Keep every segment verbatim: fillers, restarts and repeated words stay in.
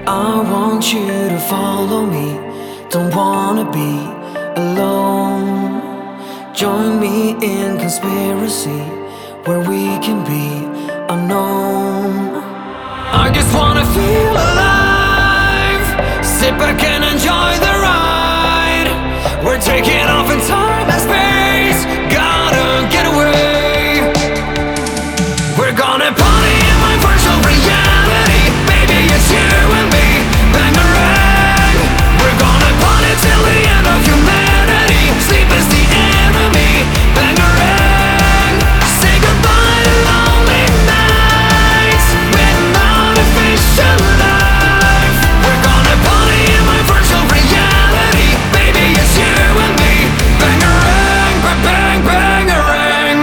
I want you to follow me, don't wanna be alone. Join me in conspiracy, where we can be unknown. I just wanna feel alive, sit back and enjoy the ride. We're taking off in time and space, gotta get away. We're gonna party in my virtual reality, baby it's you and me, bangarang. We're gonna party till the end of humanity, sleep is the enemy, bangarang. Say goodbye to lonely nights with artificial life. We're gonna party in my virtual reality, baby it's you and me, bangarang, bang bang bangarang.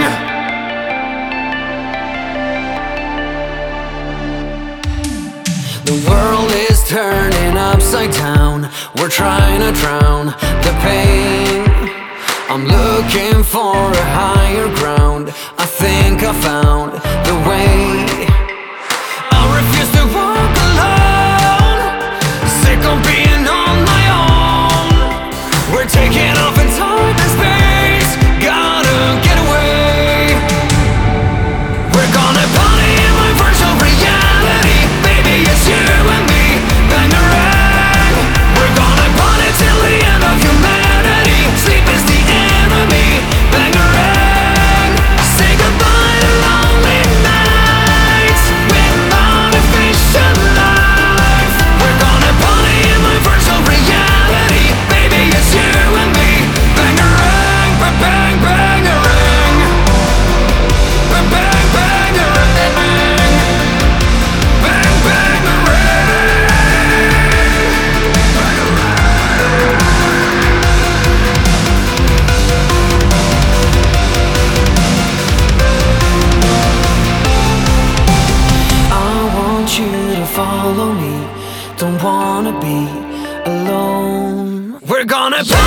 The world is turning upside down, we're trying to drown the pain. I'm looking for a higher ground, I think I found the way. I refuse to walk alone, sick of being on my own. We're taking off in time and space, gotta get away. We're gonna party in my virtual reality, baby it's you and me, bangarang. We're gonna party till the end of humanity, sleep is the enemy, bangarang. Say goodbye to lonely nights with artificial life. We're gonna party in my virtual reality, baby it's you and me, bangarang, bang bang bangarang, bang bang bangarang, bang bangarang. I want you to follow me, don't wanna be alone. We're gonna